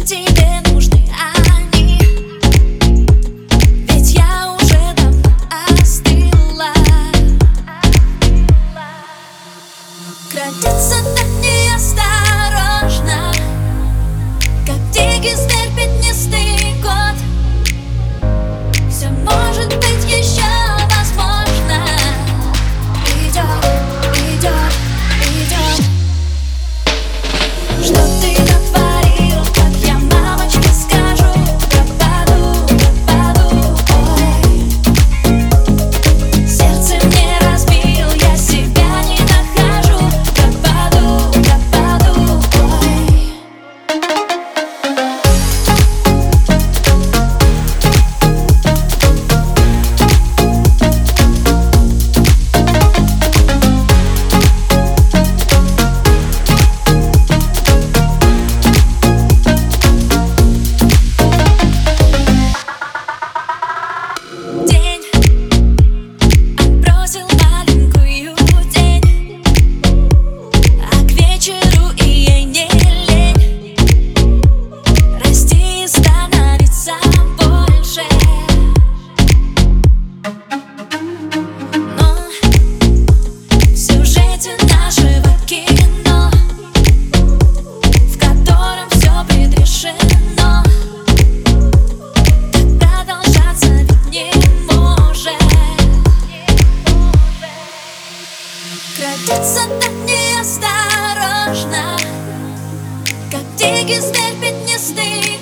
тебе нужны они? Ведь я уже давно остыла. Крадется так неосторожно, как дикий зверь пятнистый год. Все может быть еще возможно. Идет, идет, идет. Что ты натворил, как я мамочке скажу? Пропаду, пропаду, ой. Сердце мне разбил, я себя не нахожу. Пропаду, пропаду, ой. День отбросил маленькую тень, а к вечеру и ей не лень расти и становиться больше. Но в сюжете нашего кино, в котором все предрешено, продолжаться ведь не может. Крадется так неосторожно, как дикий зверь пятнистый